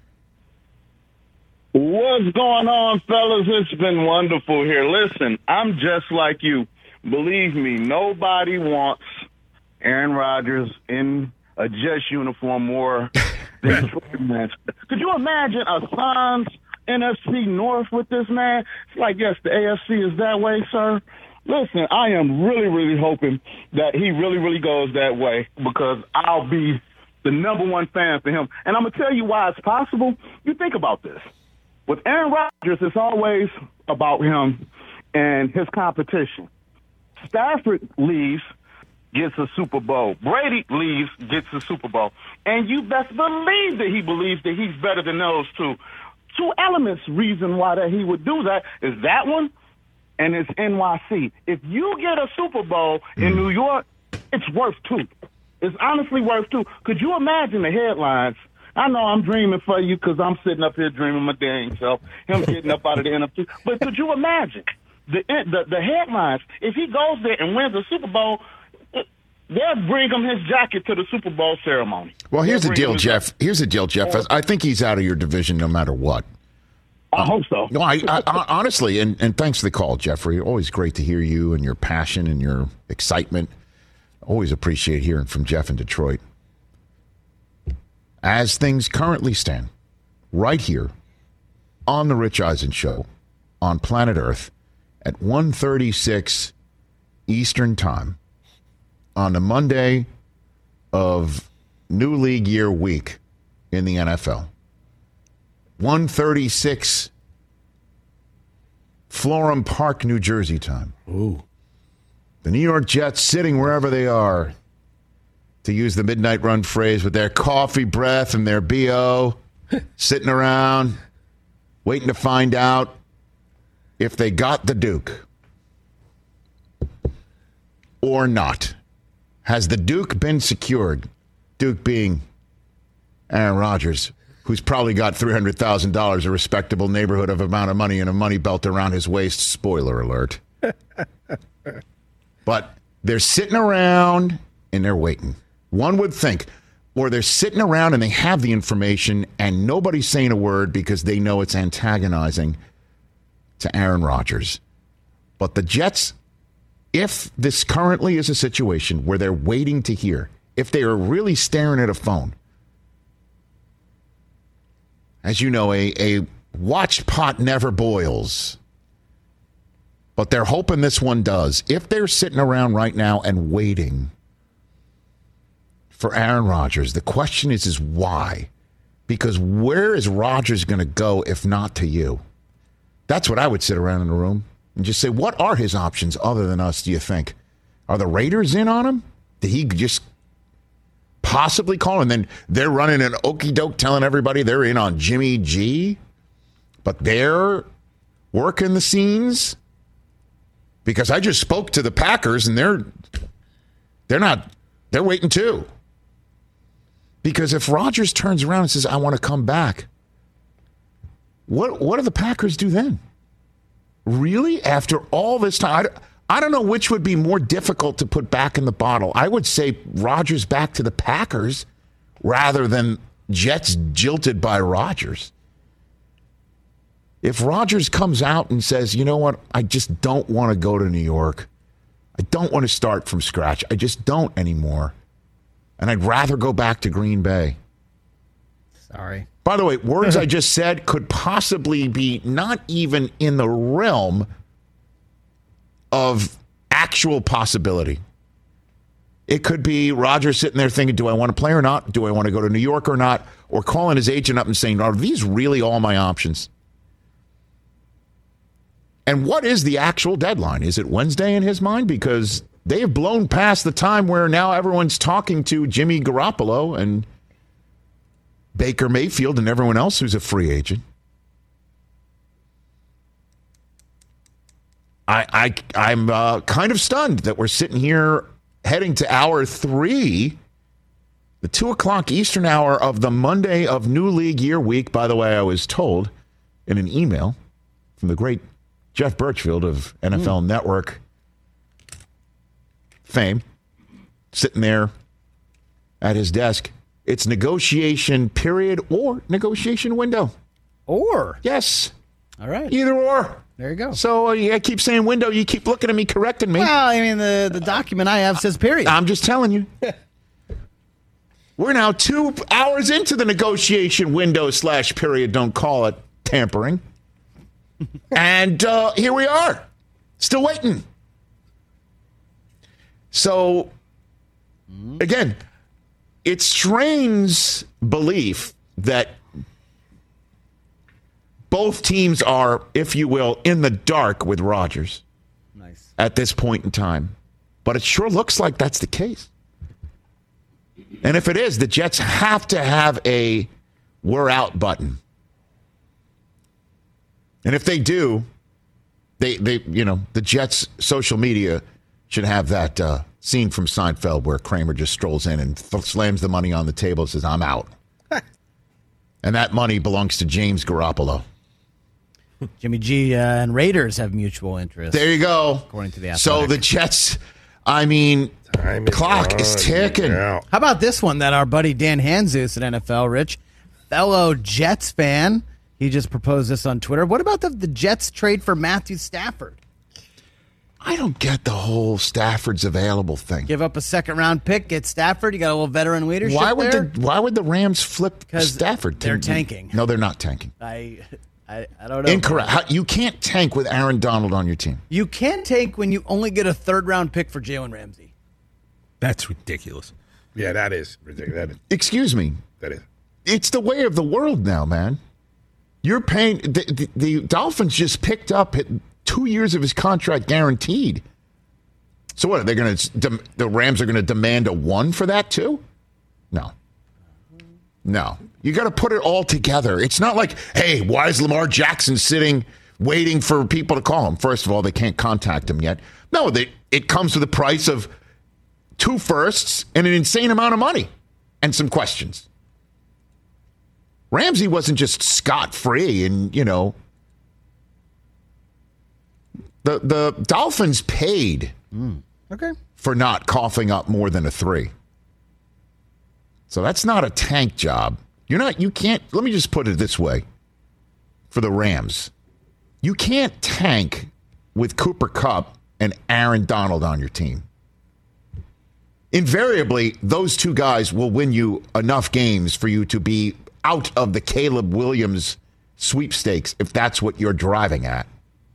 M: What's going on, fellas? It's been wonderful here. Listen, I'm just like you. Believe me, nobody wants Aaron Rodgers in a Jets uniform more than Troy man. Could you imagine a Suns N F C North with this man? It's like, yes, the A F C is that way, sir. Listen, I am really, really hoping that he really, really goes that way because I'll be the number one fan for him. And I'm going to tell you why it's possible. You think about this. With Aaron Rodgers, it's always about him and his competition. Stafford leaves, gets a Super Bowl. Brady leaves, gets a Super Bowl. And you best believe that he believes that he's better than those two. Two elements, reason why that he would do that is that one and it's N Y C. If you get a Super Bowl in New York, it's worth two. It's honestly worth two. Could you imagine the headlines? I know I'm dreaming for you because I'm sitting up here dreaming my dang self, him getting up out of the N F C. But could you imagine the, the the headlines? If he goes there and wins the Super Bowl, they'll bring him his jacket to the Super Bowl ceremony.
C: Well, here's the deal, Jeff. Here's the deal, Jeff. I think he's out of your division no matter what.
M: I hope so.
C: No, I, I, I honestly, and, and thanks for the call, Jeffrey. Always great to hear you and your passion and your excitement. Always appreciate hearing from Jeff in Detroit. As things currently stand, right here on the Rich Eisen Show on planet Earth at one thirty-six Eastern Time on the Monday of New League Year week in the N F L. one thirty-six Florham Park, New Jersey time.
D: Ooh.
C: The New York Jets sitting wherever they are, to use the midnight run phrase, with their coffee breath and their B O, sitting around, waiting to find out if they got the Duke or not. Has the Duke been secured? Duke being Aaron Rodgers, who's probably got three hundred thousand dollars, a respectable neighborhood of amount of money, and a money belt around his waist. Spoiler alert. But they're sitting around and they're waiting. One would think, or they're sitting around and they have the information and nobody's saying a word because they know it's antagonizing to Aaron Rodgers. But the Jets, if this currently is a situation where they're waiting to hear, if they are really staring at a phone, as you know, a, a watched pot never boils. But they're hoping this one does. If they're sitting around right now and waiting for Aaron Rodgers, the question is, is why? Because where is Rodgers going to go if not to you? That's what I would sit around in the room and just say, what are his options other than us, do you think? Are the Raiders in on him? Did he just possibly call? And then they're running an okey-doke telling everybody they're in on Jimmy G, but they're working the scenes? Because I just spoke to the Packers, and they're they're not they're waiting too. Because if Rodgers turns around and says, "I want to come back," what what do the Packers do then? Really? After all this time, I, I don't know which would be more difficult to put back in the bottle. I would say Rodgers back to the Packers rather than Jets jilted by Rodgers. If Rodgers comes out and says, you know what, I just don't want to go to New York. I don't want to start from scratch. I just don't anymore. And I'd rather go back to Green Bay.
A: Sorry.
C: By the way, words I just said could possibly be not even in the realm of actual possibility. It could be Rodgers sitting there thinking, do I want to play or not? Do I want to go to New York or not? Or calling his agent up and saying, are these really all my options? And what is the actual deadline? Is it Wednesday in his mind? Because they have blown past the time where now everyone's talking to Jimmy Garoppolo and Baker Mayfield and everyone else who's a free agent. I, I, I'm uh, kind of stunned that we're sitting here heading to hour three, the two o'clock Eastern hour of the Monday of New League Year Week. By the way, I was told in an email from the great Jeff Birchfield of N F L mm. Network fame, sitting there at his desk. It's negotiation period or negotiation window.
A: Or.
C: Yes.
A: All right.
C: Either or.
A: There you go.
C: So uh, I keep saying window. You keep looking at me, correcting me.
A: Well, I mean, the, the document I have says period.
C: I'm just telling you. We're now two hours into the negotiation window slash period. Don't call it tampering. And uh, here we are. Still waiting. So, again, it strains belief that both teams are, if you will, in the dark with Rodgers. Nice. At this point in time. But it sure looks like that's the case. And if it is, the Jets have to have a we're out button. And if they do, they, they you know, the Jets' social media should have that uh, scene from Seinfeld where Kramer just strolls in and th- slams the money on the table and says, I'm out. And that money belongs to James Garoppolo.
A: Jimmy G uh, and Raiders have mutual interest.
C: There you go.
A: According to the Athletic.
C: So the Jets, I mean,
D: Time is
C: clock
D: on.
C: is ticking.
D: Yeah.
A: How about this one that our buddy Dan Hanzus at N F L, Rich, fellow Jets fan, he just proposed this on Twitter. What about the, the Jets trade for Matthew Stafford?
C: I don't get the whole Stafford's available thing.
A: Give up a second round pick, get Stafford. You got a little veteran leadership
C: why would
A: there.
C: the Why would the Rams flip Stafford?
A: They're tanking.
C: No, they're not tanking.
A: I, I, I don't know.
C: Incorrect. How, you can't tank with Aaron Donald on your team.
A: You can't tank when you only get a third round pick for Jalen Ramsey.
F: That's ridiculous.
D: Yeah, that is ridiculous. That is.
C: Excuse me.
D: That is.
C: It's the way of the world now, man. You're paying. The, the, the Dolphins just picked up two years of his contract guaranteed. So what are they going to? The Rams are going to demand a one for that too? No, no. You got to put it all together. It's not like, hey, why is Lamar Jackson sitting waiting for people to call him? First of all, they can't contact him yet. No, they, it comes with the price of two firsts and an insane amount of money and some questions. Ramsey wasn't just scot-free, and you know, the the Dolphins paid.
A: Mm. Okay.
C: For not coughing up more than a three. So that's not a tank job. You're not, you can't, let me just put it this way for the Rams. You can't tank with Cooper Kupp and Aaron Donald on your team. Invariably, those two guys will win you enough games for you to be out of the Caleb Williams sweepstakes if that's what you're driving at.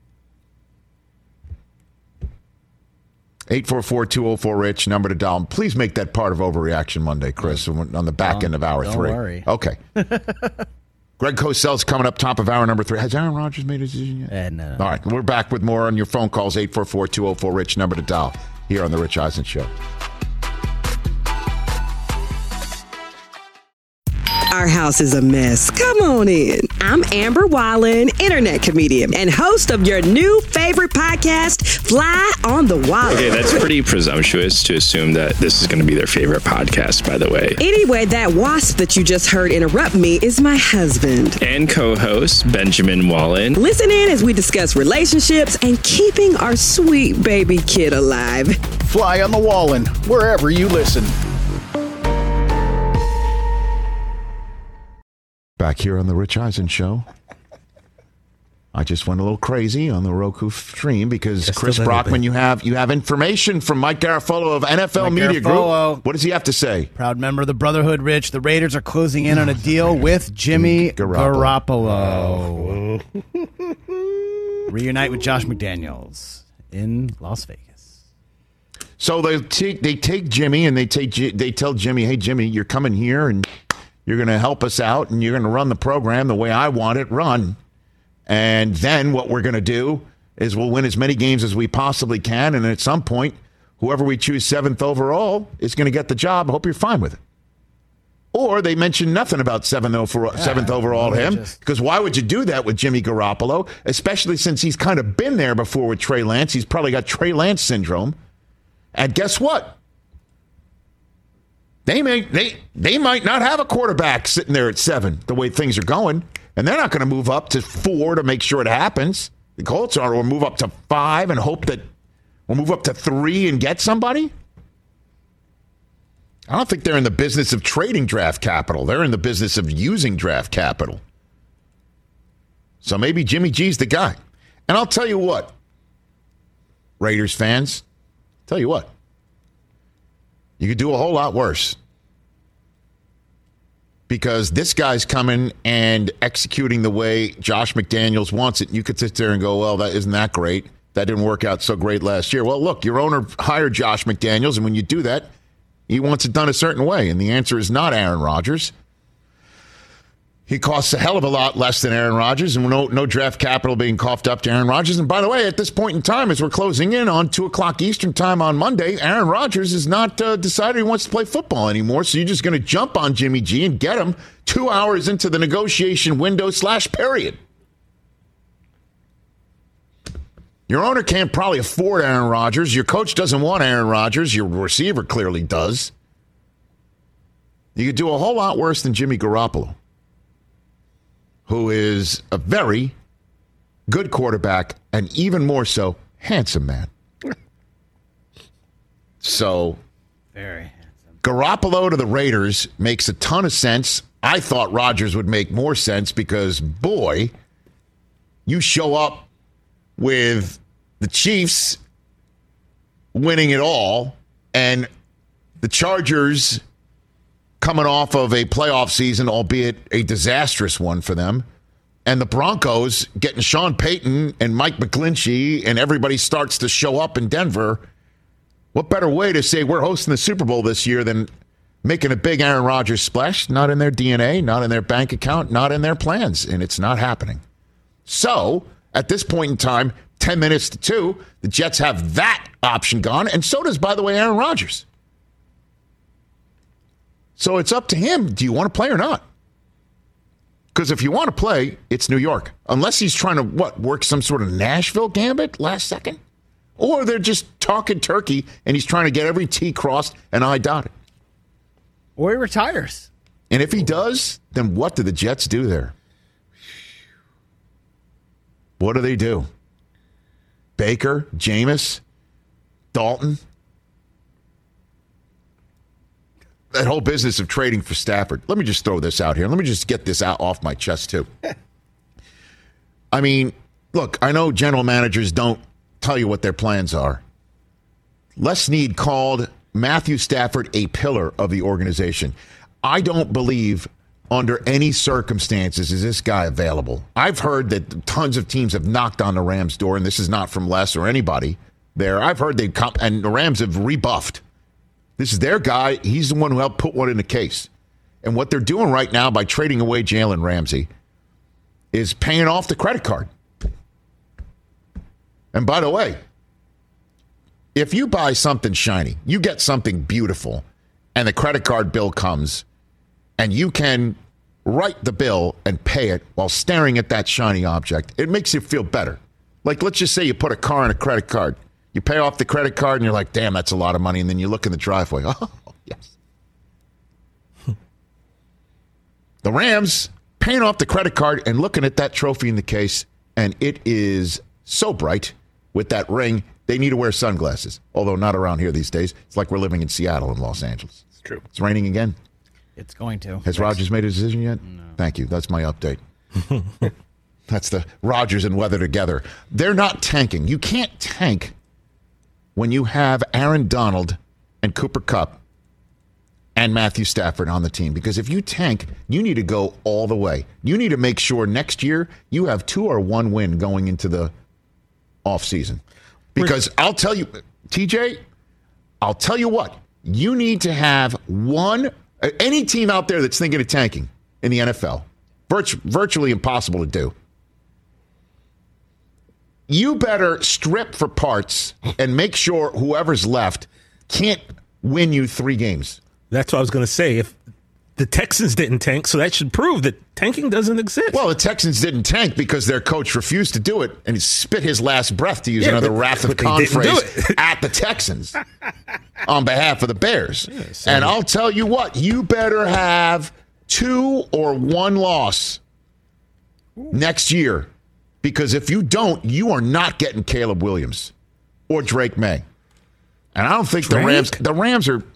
C: eight four four, two oh four, Rich, number to dial. Please make that part of Overreaction Monday, Chris, on the back end of hour
A: don't
C: three.
A: Don't worry.
C: Okay. Greg Cosell's coming up top of hour number three. Has Aaron Rodgers made a decision yet?
A: Uh, no.
C: All right. We're back with more on your phone calls, eight four four, two oh four, Rich, number to dial, here on The Rich Eisen Show.
N: Our our house is a mess. Come on in. I'm Amber Wallen, internet comedian and host of your new favorite podcast, Fly on the Wall.
O: Okay, that's pretty presumptuous to assume that this is going to be their favorite podcast, by the way.
N: Anyway, that wasp that you just heard interrupt me is my husband.
O: And co-host, Benjamin Wallen.
N: Listen in as we discuss relationships and keeping our sweet baby kid alive.
P: Fly on the Wallen, wherever you listen.
C: Back here on the Rich Eisen Show. I just went a little crazy on the Roku stream because
A: Just
C: Chris
A: a little
C: Brockman,
A: bit.
C: you have you have information from Mike Garafolo of N F L
A: Mike
C: Media
A: Garafolo.
C: Group. What does he have to say?
A: Proud member of the Brotherhood, Rich. The Raiders are closing in on a deal with Jimmy Garoppolo.
C: Garoppolo.
A: Reunite with Josh McDaniels in Las Vegas.
C: So they take they take Jimmy and they take J- they tell Jimmy, hey Jimmy, you're coming here and you're going to help us out and you're going to run the program the way I want it run. And then what we're going to do is we'll win as many games as we possibly can. And at some point, whoever we choose seventh overall is going to get the job. I hope you're fine with it. Or they mention nothing about seventh overall,
A: Yeah,
C: seventh overall
A: well,
C: him.
A: just-
C: Because why would you do that with Jimmy Garoppolo? Especially since he's kind of been there before with Trey Lance. He's probably got Trey Lance syndrome. And guess what? They may they they might not have a quarterback sitting there at seven the way things are going, and they're not going to move up to four to make sure it happens. The Colts are will move up to five and hope that we'll move up to three and get somebody. I don't think they're in the business of trading draft capital. They're in the business of using draft capital. So maybe Jimmy G's the guy. And I'll tell you what, Raiders fans, tell you what. You could do a whole lot worse. Because this guy's coming and executing the way Josh McDaniels wants it. You could sit there and go, well, that isn't that great. That didn't work out so great last year. Well, look, your owner hired Josh McDaniels, and when you do that, he wants it done a certain way. And the answer is not Aaron Rodgers. He costs a hell of a lot less than Aaron Rodgers, and no, no draft capital being coughed up to Aaron Rodgers. And by the way, at this point in time, as we're closing in on two o'clock Eastern time on Monday, Aaron Rodgers has not uh, decided he wants to play football anymore. So you're just going to jump on Jimmy G and get him two hours into the negotiation window slash period. Your owner can't probably afford Aaron Rodgers. Your coach doesn't want Aaron Rodgers. Your receiver clearly does. You could do a whole lot worse than Jimmy Garoppolo, who is a very good quarterback and even more so, handsome man. So,
A: Very handsome.
C: Garoppolo to the Raiders makes a ton of sense. I thought Rodgers would make more sense because, boy, you show up with the Chiefs winning it all and the Chargers coming off of a playoff season, albeit a disastrous one for them, and the Broncos getting Sean Payton and Mike McGlinchey, and everybody starts to show up in Denver. What better way to say we're hosting the Super Bowl this year than making a big Aaron Rodgers splash? Not in their D N A, not in their bank account, not in their plans, and it's not happening. So, at this point in time, ten minutes to two, the Jets have that option gone, and so does, by the way, Aaron Rodgers. So it's up to him. Do you want to play or not? Because if you want to play, it's New York. Unless he's trying to, what, work some sort of Nashville gambit last second? Or they're just talking turkey and he's trying to get every T crossed and I dotted.
A: Or he retires.
C: And if he does, then what do the Jets do there? What do they do? Baker, Jameis, Dalton? That whole business of trading for Stafford. Let me just throw this out here. Let me just get this out off my chest, too. I mean, look, I know general managers don't tell you what their plans are. Les Snead called Matthew Stafford a pillar of the organization. I don't believe under any circumstances is this guy available. I've heard that tons of teams have knocked on the Rams' door, and this is not from Les or anybody there. I've heard they've come, and the Rams have rebuffed. This is their guy. He's the one who helped put one in the case. And what they're doing right now by trading away Jalen Ramsey is paying off the credit card. And by the way, if you buy something shiny, you get something beautiful, and the credit card bill comes, and you can write the bill and pay it while staring at that shiny object. It makes you feel better. Like, let's just say you put a car on a credit card. You pay off the credit card and you're like, damn, that's a lot of money. And then you look in the driveway. Oh, yes. The Rams paying off the credit card and looking at that trophy in the case, and it is so bright with that ring, they need to wear sunglasses. Although not around here these days. It's like we're living in Seattle and Los Angeles.
D: It's true.
C: It's raining again.
A: It's going to.
C: Has Rodgers made a decision yet? No. Thank you. That's my update. That's the Rodgers and weather together. They're not tanking. You can't tank when you have Aaron Donald and Cooper Kupp and Matthew Stafford on the team. Because if you tank, you need to go all the way. You need to make sure next year you have two or one win going into the offseason. Because I'll tell you, T J, I'll tell you what, you need to have one, any team out there that's thinking of tanking in the N F L, virtu- virtually impossible to do. You better strip for parts and make sure whoever's left can't win you three games.
F: That's what I was going to say. If the Texans didn't tank, so that should prove that tanking doesn't exist.
C: Well, the Texans didn't tank because their coach refused to do it, and he spit his last breath, to use
F: yeah,
C: another
F: but,
C: Wrath of
F: but
C: Khan phrase,
F: it.
C: at the Texans on behalf of the Bears. Yeah, and I'll tell you what, you better have two or one loss Ooh. next year, because if you don't, you are not getting Caleb Williams or Drake May. And I don't think Drake? the Rams, the Rams are...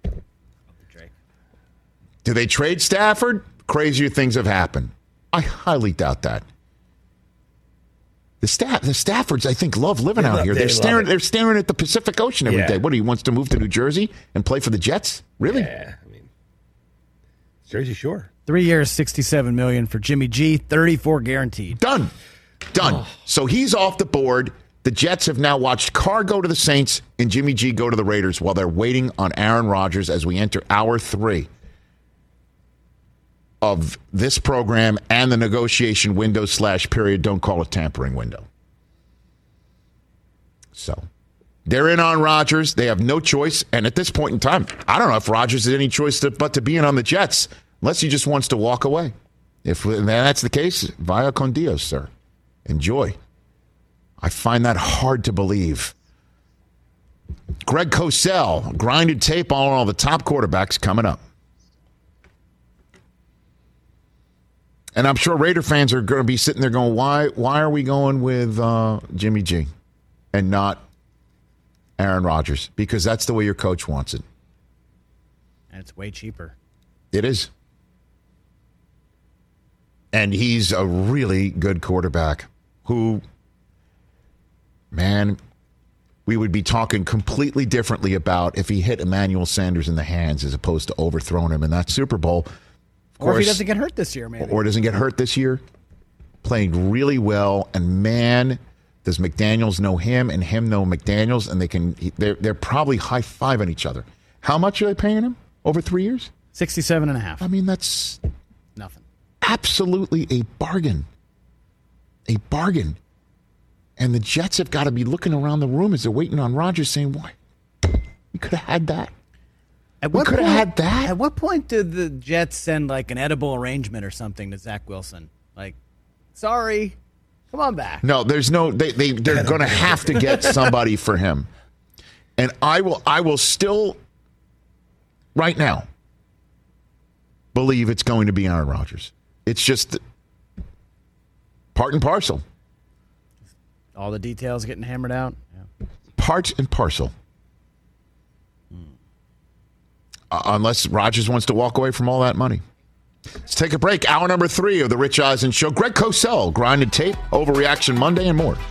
C: Do they trade Stafford? Crazier things have happened. I highly doubt that. The staff, the Staffords, I think, love living
D: they
C: out
D: love,
C: here.
D: They
C: They're staring.
D: it.
C: They're staring at the Pacific Ocean every
D: yeah.
C: day. What, he wants to move to New Jersey and play for the Jets? Really?
D: Yeah, I mean, Jersey Shore.
A: Three years, sixty-seven million for Jimmy G, thirty-four guaranteed.
C: Done, done.
D: Oh.
C: So he's off the board. The Jets have now watched Carr go to the Saints and Jimmy G go to the Raiders while they're waiting on Aaron Rodgers as we enter hour three of this program and the negotiation window slash period. Don't call it tampering window. So they're in on Rodgers. They have no choice. And at this point in time, I don't know if Rodgers has any choice to, but to be in on the Jets, unless he just wants to walk away. If that's the case, via con Dios, sir. Enjoy. I find that hard to believe. Greg Cosell, grinded tape on all the top quarterbacks coming up. And I'm sure Raider fans are going to be sitting there going, why why are we going with uh, Jimmy G and not Aaron Rodgers? Because that's the way your coach wants it.
A: And it's way cheaper.
C: It is. And he's a really good quarterback who, man, we would be talking completely differently about if he hit Emmanuel Sanders in the hands as opposed to overthrowing him in that Super Bowl.
A: Or if he doesn't get hurt this year, maybe.
C: Or doesn't get hurt this year. Playing really well. And, man, does McDaniels know him and him know McDaniels. And they can, they're, they're probably high-fiving each other. How much are they paying him over three years?
A: sixty-seven and a half.
C: I mean, that's
A: nothing. Absolutely
C: a bargain. A bargain. And the Jets have got to be looking around the room as they're waiting on Rodgers saying, why? We could have had that.
A: At
C: we
A: what
C: could
A: point,
C: have had that.
A: At what point did the Jets send like an edible arrangement or something to Zach Wilson? Like, sorry, come on back.
C: No, there's no. They they they're going to have to get somebody for him, and I will. I will still, right now, believe it's going to be Aaron Rodgers. It's just part and parcel.
A: All the details getting hammered out.
C: Yeah. Part and parcel. Uh, unless Rodgers wants to walk away from all that money. Let's take a break. Hour number three of the Rich Eisen Show. Greg Cosell, grinded tape, Overreaction Monday, and more.